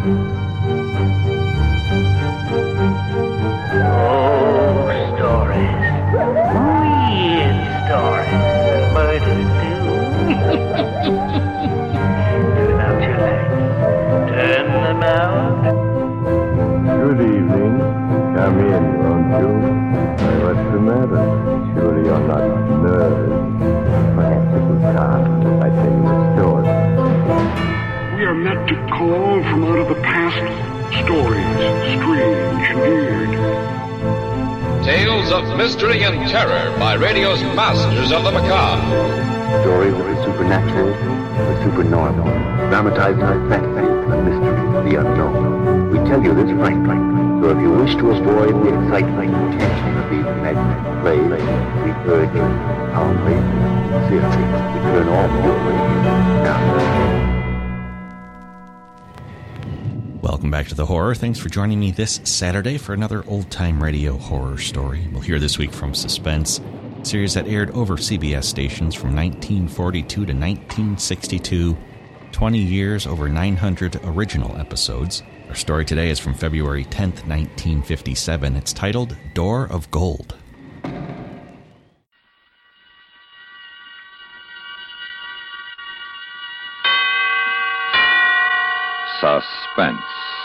Good evening. Come in, won't you? What's the matter? Surely you're not nervous. Perhaps it will calm if I tell you a story. We are meant to call from out of the past stories, strange and weird. Tales of mystery and terror by radio's masters of the macabre. Stories of the supernatural, the supernormal, dramatized in fantasy, the mystery, the unknown. We tell you this frankly, so if you wish to avoid the excitement and tension of these imaginary plays, we urge you calmly, sincerely, to turn off your radio now. Welcome back to The Horror. Thanks for joining me this Saturday for another old-time radio horror story. We'll hear this week from Suspense, a series that aired over CBS stations from 1942 to 1962, 20 years, over 900 original episodes. Our story today is from February 10th, 1957. It's titled Door of Gold. Suspense.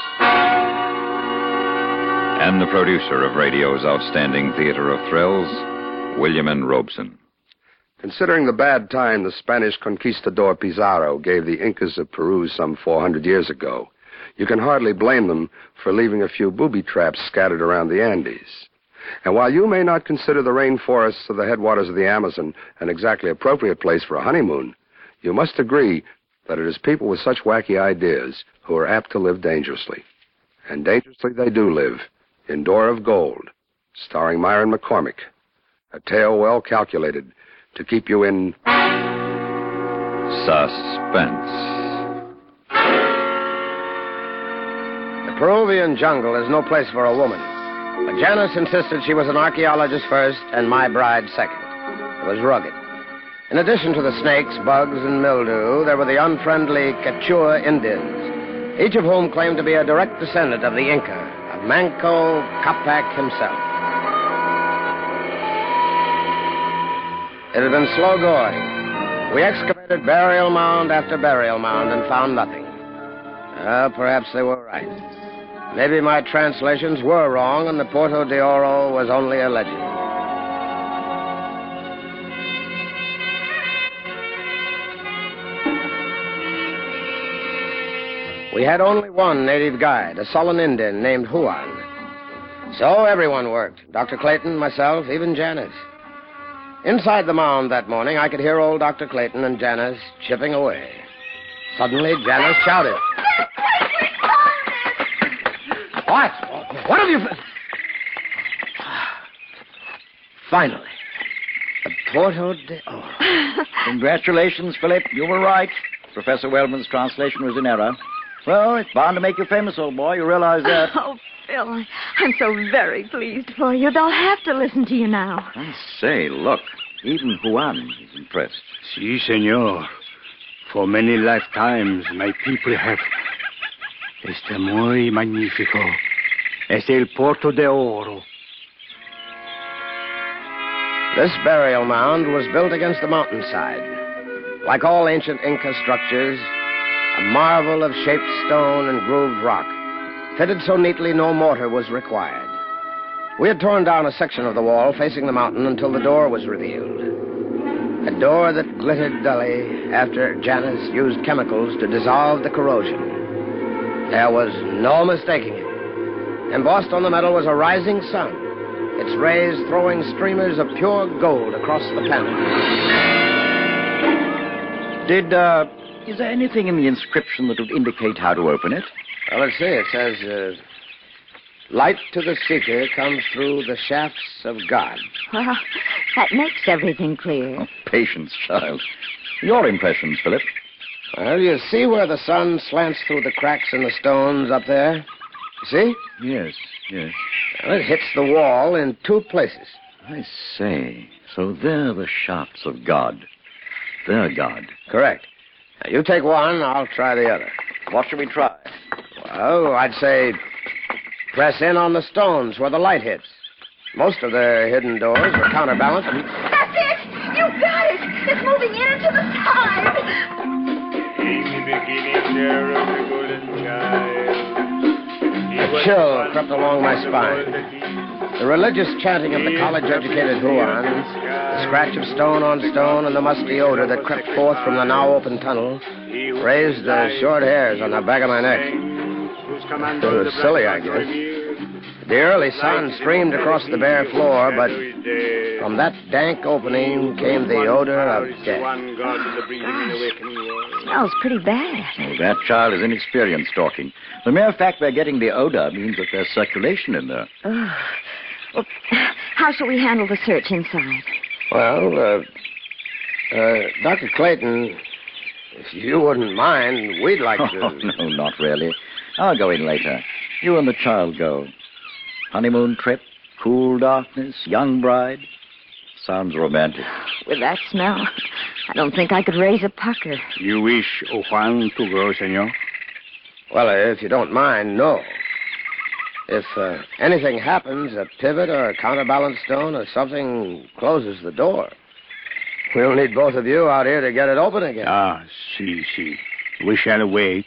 And the producer of radio's outstanding theater of thrills, William N. Robeson. Considering the bad time the Spanish conquistador Pizarro gave the Incas of Peru some 400 years ago, you can hardly blame them for leaving a few booby traps scattered around the Andes. And while you may not consider the rainforests of the headwaters of the Amazon an exactly appropriate place for a honeymoon, you must agree that it is people with such wacky ideas who are apt to live dangerously. And dangerously they do live in Door of Gold, starring Myron McCormick, a tale well calculated to keep you in suspense. The Peruvian jungle is no place for a woman. But Janice insisted she was an archaeologist first and my bride second. It was rugged. In addition to the snakes, bugs, and mildew, there were the unfriendly Quechua Indians, each of whom claimed to be a direct descendant of the Inca, of Manco Capac himself. It had been slow going. We excavated burial mound after burial mound and found nothing. Perhaps they were right. Maybe my translations were wrong and the Porto de Oro was only a legend. We had only one native guide, a sullen Indian named Juan. So everyone worked. Dr. Clayton, myself, even Janice. Inside the mound that morning, I could hear old Dr. Clayton and Janice chipping away. Suddenly, Janice shouted. What? What have you... Finally. The Porto de Oro. Congratulations, Philip. You were right. Professor Wellman's translation was in error. Well, it's bound to make you famous, old boy. You realize that? Oh, Phil, I'm so very pleased for you. They'll have to listen to you now. I say, look, even Juan is impressed. Si, senor. For many lifetimes, my people have... Este muy magnífico. Es el Porto de Oro. This burial mound was built against the mountainside. Like all ancient Inca structures, a marvel of shaped stone and grooved rock, fitted so neatly no mortar was required. We had torn down a section of the wall facing the mountain until the door was revealed. A door that glittered dully after Janice used chemicals to dissolve the corrosion. There was no mistaking it. Embossed on the metal was a rising sun, its rays throwing streamers of pure gold across the panel. Is there anything in the inscription that would indicate how to open it? Well, let's see. It says, light to the seeker comes through the shafts of God. Well, that makes everything clear. Oh, patience, child. Your impressions, Philip? Well, you see where the sun slants through the cracks in the stones up there? You see? Yes. Well, it hits the wall in two places. I say. So they're the shafts of God. Their God. Correct. Now, you take one, I'll try the other. What shall we try? Well, Oh, I'd say press in on the stones where the light hits. Most of the hidden doors are counterbalanced. That's it! You got it! It's moving in and to the side! In the beginning there was a golden child. A chill crept along my spine. The religious chanting of the college-educated Huans, the scratch of stone on stone, and the musty odor that crept forth from the now-open tunnel raised the short hairs on the back of my neck. It was silly, I guess. The early sun streamed across the bare floor, but from that dank opening came the odor of death. Smells pretty bad. Oh, that child is inexperienced talking. The mere fact they're getting the odor means that there's circulation in there. Oh. Well, how shall we handle the search inside? Well, Dr. Clayton, if you wouldn't mind, we'd like to... Oh, no, not really. I'll go in later. You and the child go. Honeymoon trip, cool darkness, young bride. Sounds romantic. With that smell, I don't think I could raise a pucker. You wish Juan to go, senor? Well, if you don't mind, no. If anything happens, a pivot or a counterbalance stone or something closes the door, we'll need both of you out here to get it open again. Ah, see. We shall wait.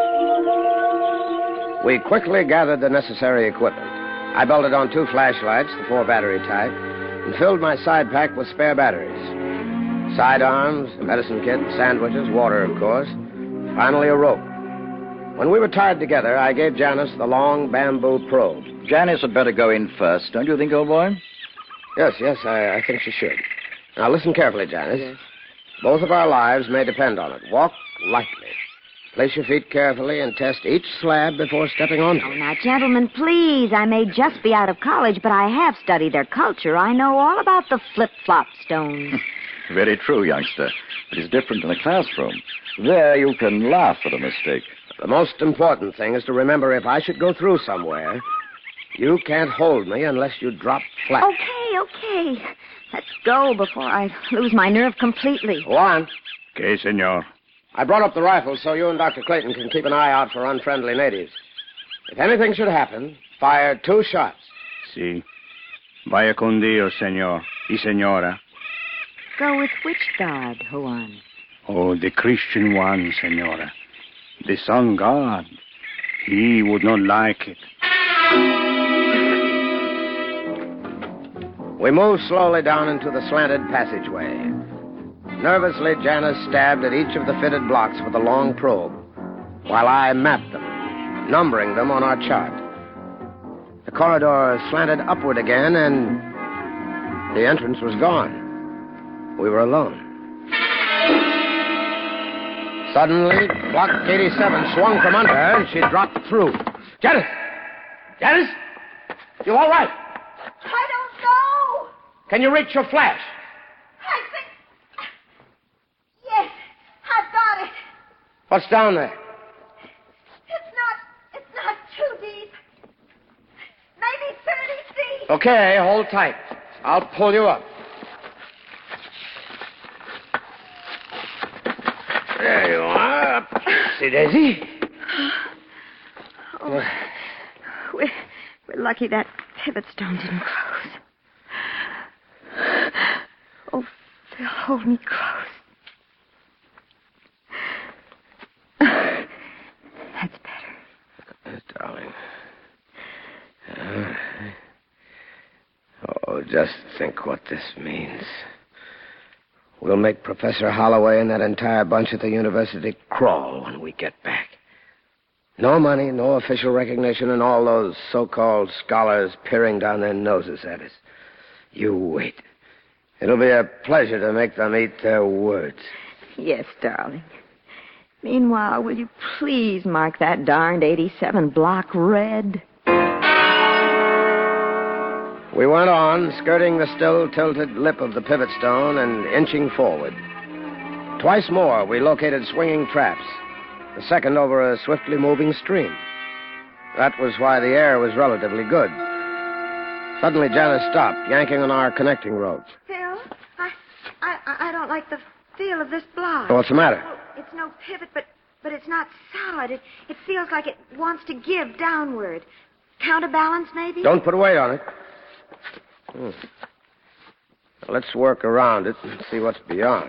We quickly gathered the necessary equipment. I belted on 2 flashlights, the 4-battery type, and filled my side pack with spare batteries. Sidearms, a medicine kit, sandwiches, water, of course. Finally, a rope. When we were tied together, I gave Janice the long bamboo probe. Janice had better go in first, don't you think, old boy? Yes, I think she should. Now, listen carefully, Janice. Yes. Both of our lives may depend on it. Walk lightly. Place your feet carefully and test each slab before stepping onto Oh, it. now, gentlemen, please. I may just be out of college, but I have studied their culture. I know all about the flip-flop stones. Very true, youngster. It is different in a classroom. There you can laugh at a mistake. The most important thing is to remember if I should go through somewhere, you can't hold me unless you drop flat. Okay. Let's go before I lose my nerve completely. Juan, Okay, senor. I brought up the rifle so you and Dr. Clayton can keep an eye out for unfriendly natives. If anything should happen, fire 2 shots. Si. Vaya con Dios, senor y senora. Go with which god, Juan? Oh, the Christian one, senora. The sun god. He would not like it. We moved slowly down into the slanted passageway. Nervously, Janice stabbed at each of the fitted blocks with a long probe, while I mapped them, numbering them on our chart. The corridor slanted upward again, and the entrance was gone. We were alone. Suddenly, Block 87 swung from under her, and she dropped through. Janice! You all right? I don't know. Can you reach your flash? I think... Yes, I've got it. What's down there? It's not too deep. Maybe 30 feet. Okay, hold tight. I'll pull you up. There you are. See, Daisy? Oh, we're lucky that pivot stone didn't close. Oh, Phil, hold me close. That's better. Darling. Oh, just think what this means. We'll make Professor Holloway and that entire bunch at the university crawl when we get back. No money, no official recognition, and all those so-called scholars peering down their noses at us. You wait. It'll be a pleasure to make them eat their words. Yes, darling. Meanwhile, will you please mark that darned 87 block red? We went on, skirting the still tilted lip of the pivot stone and inching forward. Twice more, we located swinging traps, the second over a swiftly moving stream. That was why the air was relatively good. Suddenly, Janice stopped, yanking on our connecting ropes. Phil, I don't like the feel of this block. What's the matter? Well, it's no pivot, but but it's not solid. It feels like it wants to give downward. Counterbalance, maybe? Don't put a weight on it. Let's work around it and see what's beyond.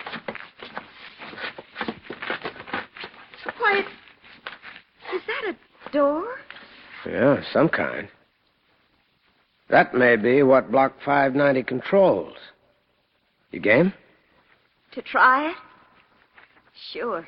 Why, is that a door? Yeah, some kind. That may be what Block 590 controls. You game? To try it? Sure.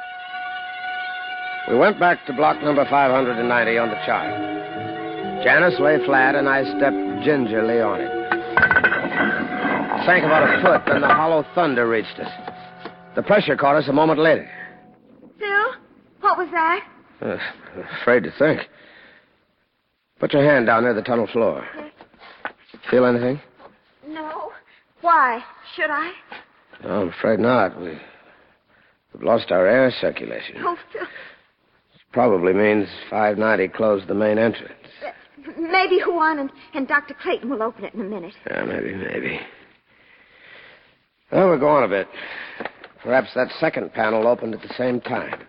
We went back to block number 590 on the chart. Janice lay flat, and I stepped gingerly on it. Sank about a foot, then the hollow thunder reached us. The pressure caught us a moment later. Phil, what was that? Afraid to think. Put your hand down near the tunnel floor. Feel anything? No. Why? Should I? No, I'm afraid not. We've lost our air circulation. Oh, Phil. This probably means 590 closed the main entrance. Maybe Juan and Dr. Clayton will open it in a minute. Yeah, maybe. Well, we'll go on a bit. Perhaps that second panel opened at the same time.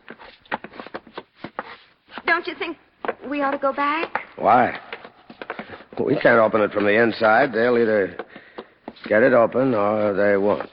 Don't you think we ought to go back? Why? We can't open it from the inside. They'll either get it open or they won't.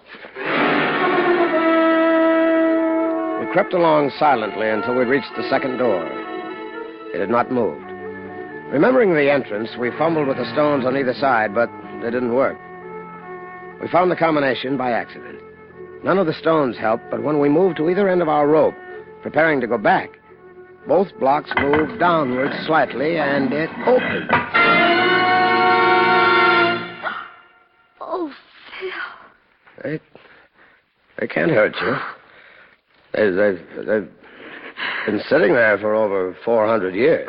We crept along silently until we reached the second door. It had not moved. Remembering the entrance, we fumbled with the stones on either side, but they didn't work. We found the combination by accident. None of the stones helped, but when we moved to either end of our rope, preparing to go back, both blocks moved downward slightly, and it opened. Oh, Phil. They can't hurt you. They've been sitting there for over 400 years.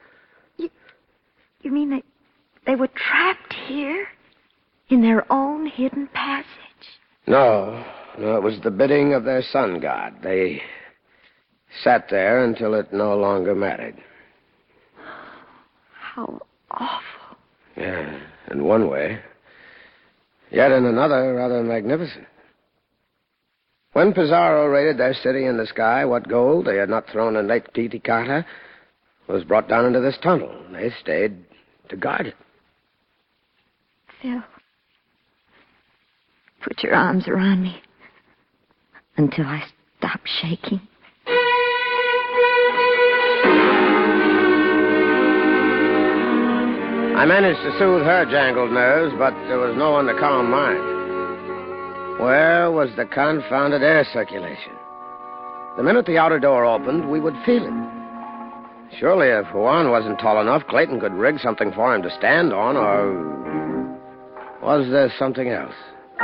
You mean they were trapped here? In their own hidden passage? No, it was the bidding of their sun god. They sat there until it no longer mattered. How awful. Yeah, in one way. Yet in another, rather magnificent. When Pizarro raided their city in the sky, what gold they had not thrown in Lake Titicaca was brought down into this tunnel. They stayed to guard it. Phil, put your arms around me until I stop shaking. I managed to soothe her jangled nerves, but there was no one to calm mine. Where was the confounded air circulation? The minute the outer door opened, we would feel it. Surely if Juan wasn't tall enough, Clayton could rig something for him to stand on, or was there something else?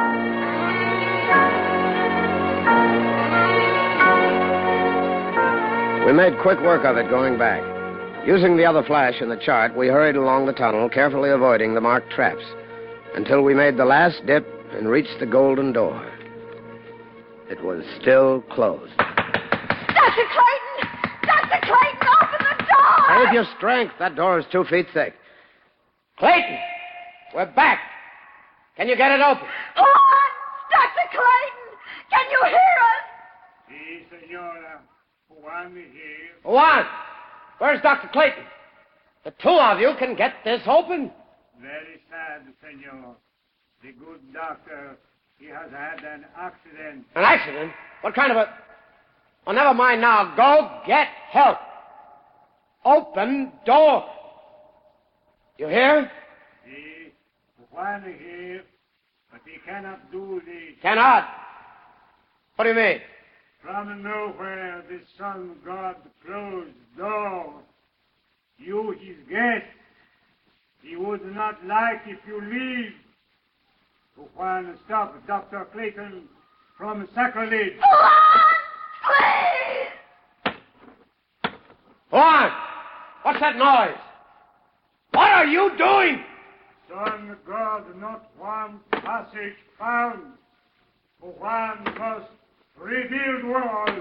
We made quick work of it going back. Using the other flash in the chart, we hurried along the tunnel, carefully avoiding the marked traps, until we made the last dip and reached the golden door. It was still closed. Dr. Clayton! Dr. Clayton, open the door! Save your strength. That door is 2 feet thick. Clayton! We're back. Can you get it open? Juan! Dr. Clayton! Can you hear us? Si, senora. Juan is here. Juan! Where's Dr. Clayton? The two of you can get this open. Very sad, senor. The good doctor, he has had an accident. An accident? What kind of a... Oh, never mind now. Go get help. Open door. You hear? Si, Juan is here, but he cannot do the... Cannot? What do you mean? From nowhere, the sun god closed door. You, his guest, he would not like if you leave. Juan, stop Dr. Clayton from sacrilege. Juan! Please! Juan! What's that noise? What are you doing? Sun god not one passage found. Juan must rebuild world.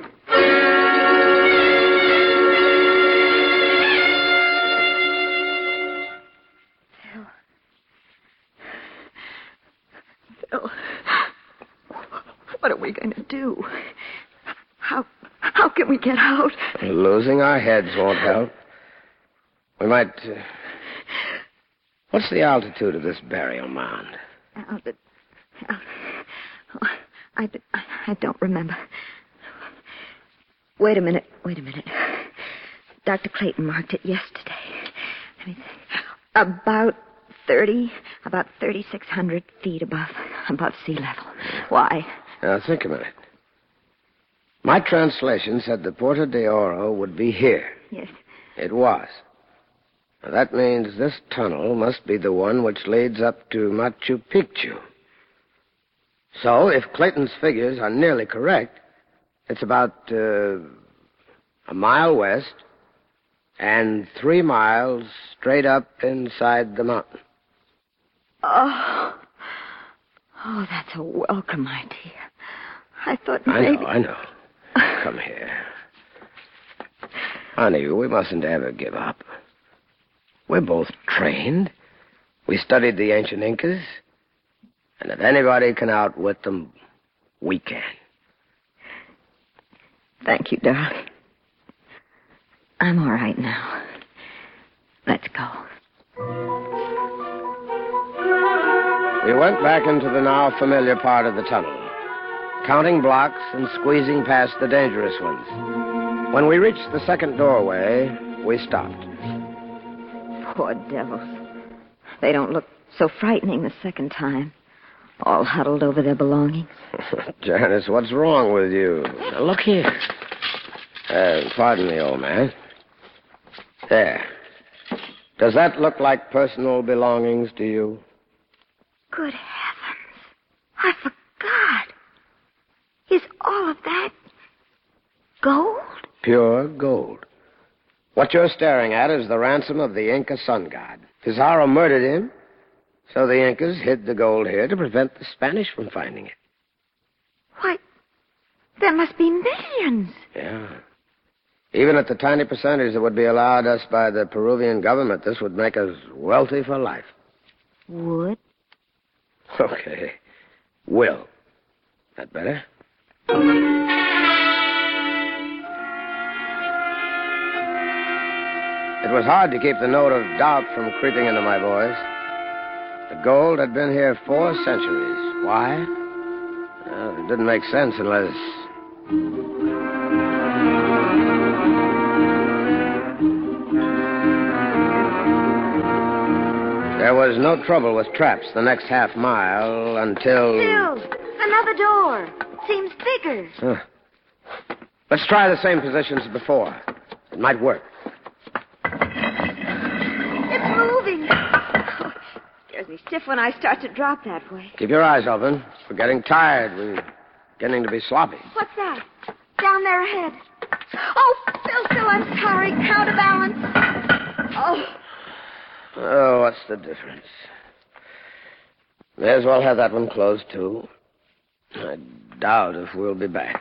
Phil, what are we going to do? How get out. Losing our heads won't help. We might... What's the altitude of this burial mound? I don't remember. Wait a minute. Dr. Clayton marked it yesterday. Let me think. About 3,600 feet above sea level. Why? Now, think a minute. My translation said the Porta de Oro would be here. Yes. It was. Now, that means this tunnel must be the one which leads up to Machu Picchu. So, if Clayton's figures are nearly correct, it's about a mile west and 3 miles straight up inside the mountain. Oh, that's a welcome idea. I thought maybe... I know. Come here. Honey, we mustn't ever give up. We're both trained. We studied the ancient Incas. And if anybody can outwit them, we can. Thank you, darling. I'm all right now. Let's go. We went back into the now familiar part of the tunnel, counting blocks and squeezing past the dangerous ones. When we reached the second doorway, we stopped. Poor devils. They don't look so frightening the second time. All huddled over their belongings. Janice, what's wrong with you? Now, look here. Pardon me, old man. There. Does that look like personal belongings to you? Good heavens. I forgot. Is all of that gold? Pure gold. What you're staring at is the ransom of the Inca sun god. Pizarro murdered him, so the Incas hid the gold here to prevent the Spanish from finding it. Why, there must be millions. Yeah. Even at the tiny percentage that would be allowed us by the Peruvian government, this would make us wealthy for life. Would? Okay. Will. That better? It was hard to keep the note of doubt from creeping into my voice. The gold had been here 4 centuries. Why? Well, it didn't make sense unless... There was no trouble with traps the next half mile until... Bill, another door. It seems bigger. Let's try the same positions as before. It might work. It's moving. Oh, scares me stiff when I start to drop that way. Keep your eyes open. We're getting tired. We're beginning to be sloppy. What's that? Down there ahead. Oh, Phil, I'm sorry. Counterbalance. Oh, what's the difference? May as well have that one closed, too. I doubt if we'll be back.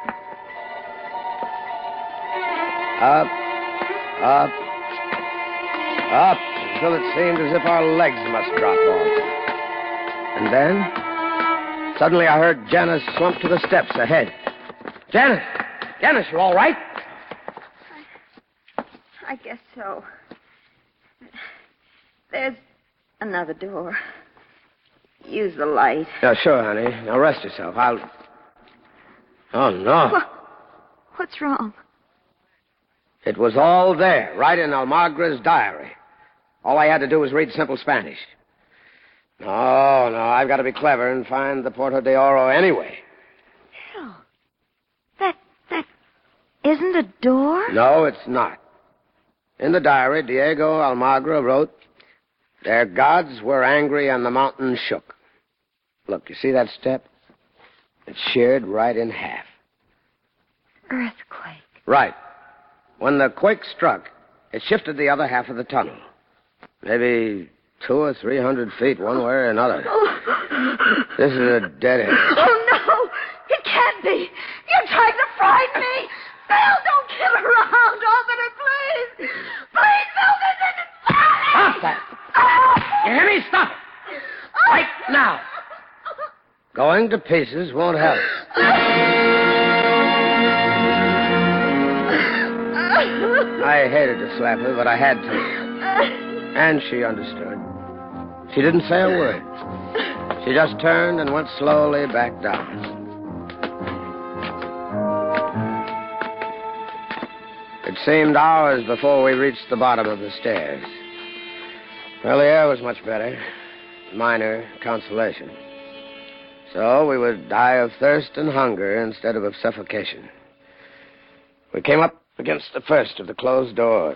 Up, up, up, until it seemed as if our legs must drop off. And then, suddenly I heard Janice slump to the steps ahead. Janice! Janice, you all right? I guess so. There's another door. Use the light. Yeah, sure, honey. Now rest yourself. Oh, no. What's wrong? It was all there, right in Almagra's diary. All I had to do was read simple Spanish. No, I've got to be clever and find the Porta de Oro anyway. Phil, that isn't a door? No, it's not. In the diary, Diego Almagra wrote, "Their gods were angry and the mountain shook." Look, you see that step? It's sheared right in half. Earthquake. Right. When the quake struck, it shifted the other half of the tunnel. Maybe 200 or 300 feet one way or another. This is a dead end. Oh, no! It can't be! You're trying to frighten me! Phil, don't kill around! Open it, please! Please, Phil, this isn't... Stop that! You hear me? Stop it! Right now! Going to pieces won't help. I hated to slap her, but I had to. And she understood. She didn't say a word. She just turned and went slowly back down. It seemed hours before we reached the bottom of the stairs. Well, the air was much better. Minor consolation. So we would die of thirst and hunger instead of suffocation. We came up against the first of the closed doors.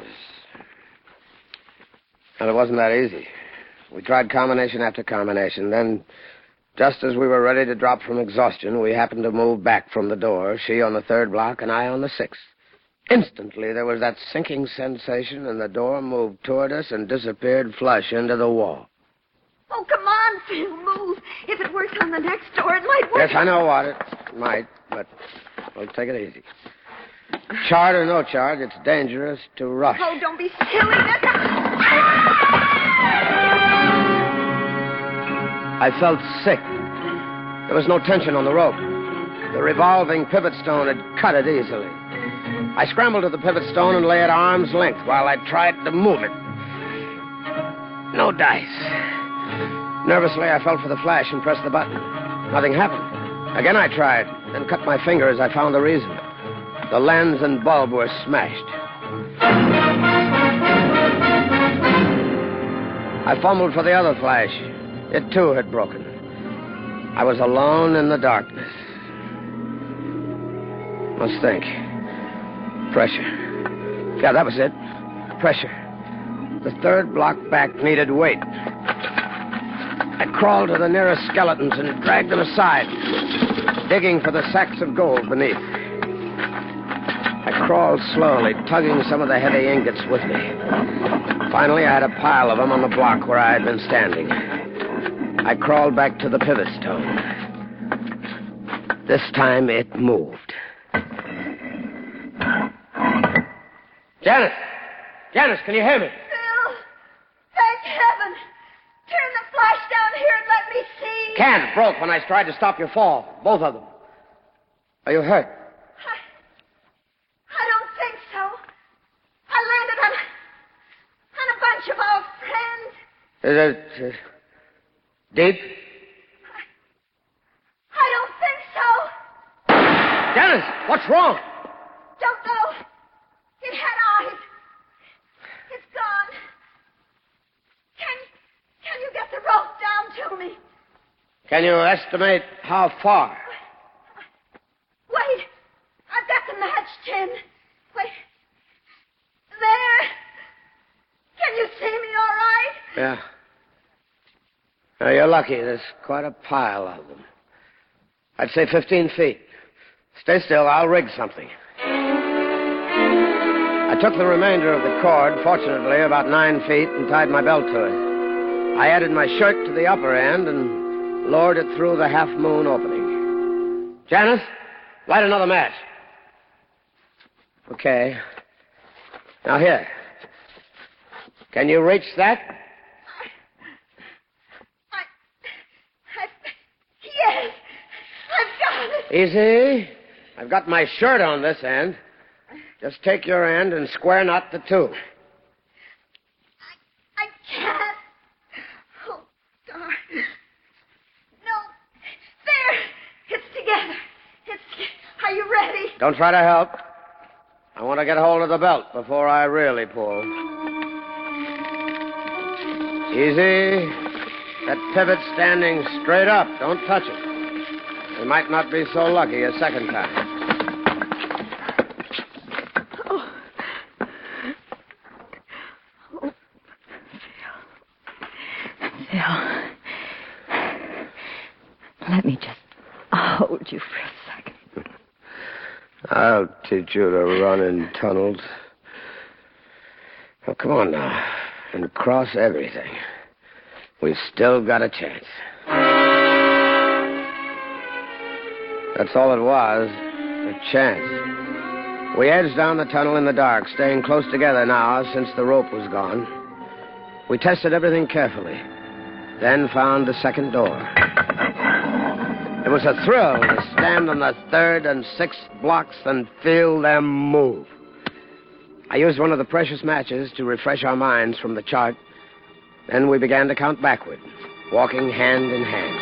And it wasn't that easy. We tried combination after combination. Then, just as we were ready to drop from exhaustion, we happened to move back from the door, she on the third block and I on the sixth. Instantly, there was that sinking sensation, and the door moved toward us and disappeared flush into the wall. Oh, come on, Phil, move. If it works on the next door, it might work. Yes, I know what it might, but we'll take it easy. Charge or no charge, it's dangerous to rush. Oh, don't be silly. I felt sick. There was no tension on the rope. The revolving pivot stone had cut it easily. I scrambled to the pivot stone and lay at arm's length while I tried to move it. No dice. Nervously, I felt for the flash and pressed the button. Nothing happened. Again, I tried, then cut my finger as I found the reason. The lens and bulb were smashed. I fumbled for the other flash. It, too, had broken. I was alone in the darkness. Must think. Pressure. Yeah, that was it. Pressure. The third block back needed weight. I crawled to the nearest skeletons and dragged them aside, digging for the sacks of gold beneath. I crawled slowly, tugging some of the heavy ingots with me. Finally, I had a pile of them on the block where I had been standing. I crawled back to the pivot stone. This time it moved. Janice! Janice, can you hear me? Phil! Thank heaven! Turn the flash down here and let me see. Can broke when I tried to stop your fall. Both of them. Are you hurt? I don't think so. I landed on a bunch of our friends. Is it deep? I don't think so. Janice, what's wrong? Don't know. It had eyes. It's gone. Can you get the rope down to me? Can you estimate how far? Wait. I've got the match tin. Wait. There. Can you see me all right? Yeah. Now, you're lucky. There's quite a pile of them. I'd say 15 feet. Stay still. I'll rig something. I took the remainder of the cord, fortunately about 9 feet, and tied my belt to it. I added my shirt to the upper end and lowered it through the half-moon opening. Janice, light another match. Okay. Now here. Can you reach that? Yes. I've got it. Easy. I've got my shirt on this end. Just take your end and square knot the two. I can't. Oh, darn. No. There. It's together. Are you ready? Don't try to help. I want to get hold of the belt before I really pull. Easy. That pivot standing straight up. Don't touch it. We might not be so lucky a second time. Phil. Let me just hold you for a second. I'll teach you to run in tunnels. Oh, come on now. And cross everything. We've still got a chance. That's all it was. A chance. We edged down the tunnel in the dark, staying close together now since the rope was gone. We tested everything carefully, then found the second door. It was a thrill to stand on the third and sixth blocks and feel them move. I used one of the precious matches to refresh our minds from the chart. Then we began to count backward, walking hand in hand.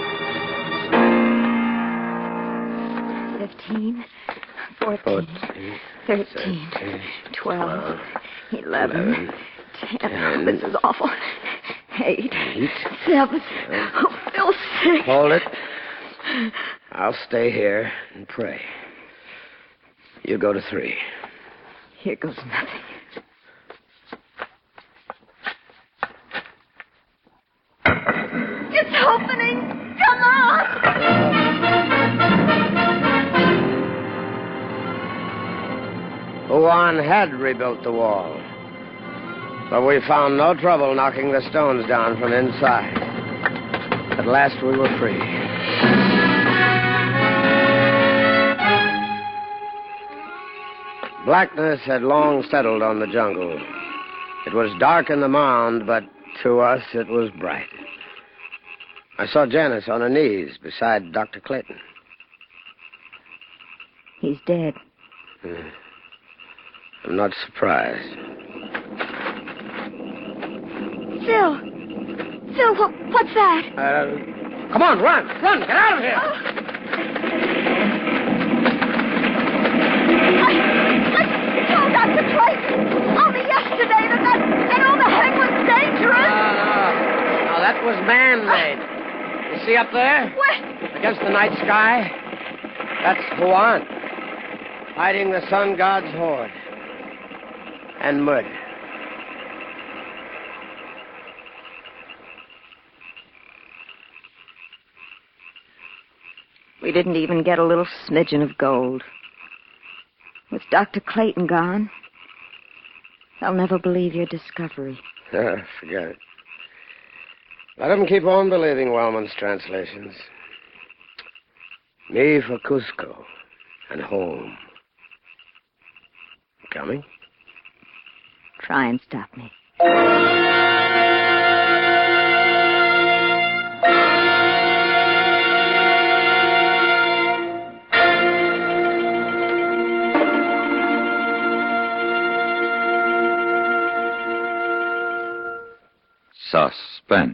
15, 14, 13, 12, 11, 10. This is awful. 8, 7. Oh, Bill, 6. Hold it. I'll stay here and pray. You go to 3. Here goes nothing. It's opening! Come on! Huan had rebuilt the wall. But we found no trouble knocking the stones down from inside. At last we were free. Blackness had long settled on the jungle. It was dark in the mound, but to us it was bright. I saw Janice on her knees beside Dr. Clayton. He's dead. I'm not surprised. Phil, what's that? Come on, run, get out of here! I told Dr. Clayton only yesterday that overhang was dangerous. No, that was man-made. You see up there? Where? Against the night sky? That's Huan, hiding the sun god's horde. And murder. We didn't even get a little smidgen of gold. With Dr. Clayton gone, I'll never believe your discovery. Forget it. Let them keep on believing Wellman's translations. Me for Cusco and home. Coming? Try and stop me. Suspense,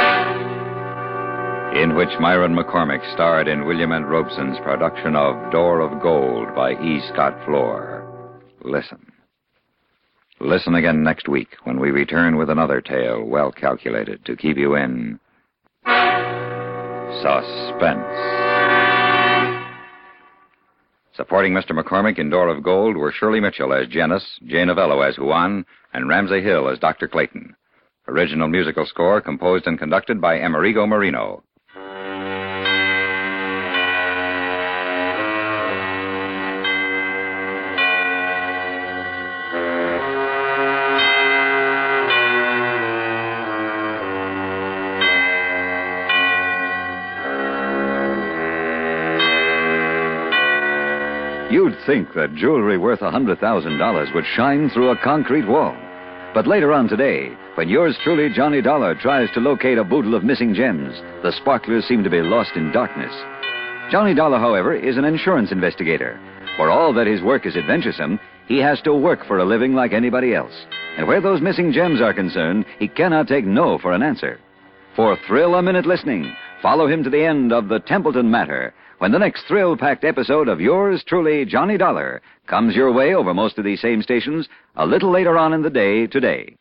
in which Myron McCormick starred in William N. Robeson's production of Door of Gold by E. Scott Floor. Listen. Listen again next week when we return with another tale well calculated to keep you in suspense. Supporting Mr. McCormick in Door of Gold were Shirley Mitchell as Janice, Jay Novello as Huan, and Ramsey Hill as Dr. Clayton. Original musical score composed and conducted by Amerigo Marino. You'd think that jewelry worth $100,000 would shine through a concrete wall. But later on today, when yours truly, Johnny Dollar, tries to locate a boodle of missing gems, the sparklers seem to be lost in darkness. Johnny Dollar, however, is an insurance investigator. For all that his work is adventuresome, he has to work for a living like anybody else. And where those missing gems are concerned, he cannot take no for an answer. For thrill-a-minute listening, follow him to the end of the Templeton Matter, when the next thrill-packed episode of yours truly, Johnny Dollar, comes your way over most of these same stations a little later on in the day today.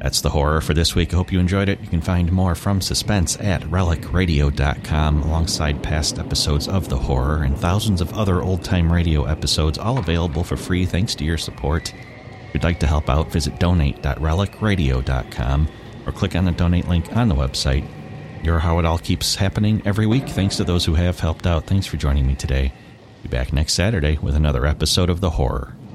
That's The Horror for this week. I hope you enjoyed it. You can find more from Suspense at relicradio.com, alongside past episodes of The Horror and thousands of other old-time radio episodes, all available for free thanks to your support. If you'd like to help out, visit donate.relicradio.com or click on the donate link on the website. You're how it all keeps happening every week. Thanks to those who have helped out. Thanks for joining me today. Be back next Saturday with another episode of The Horror.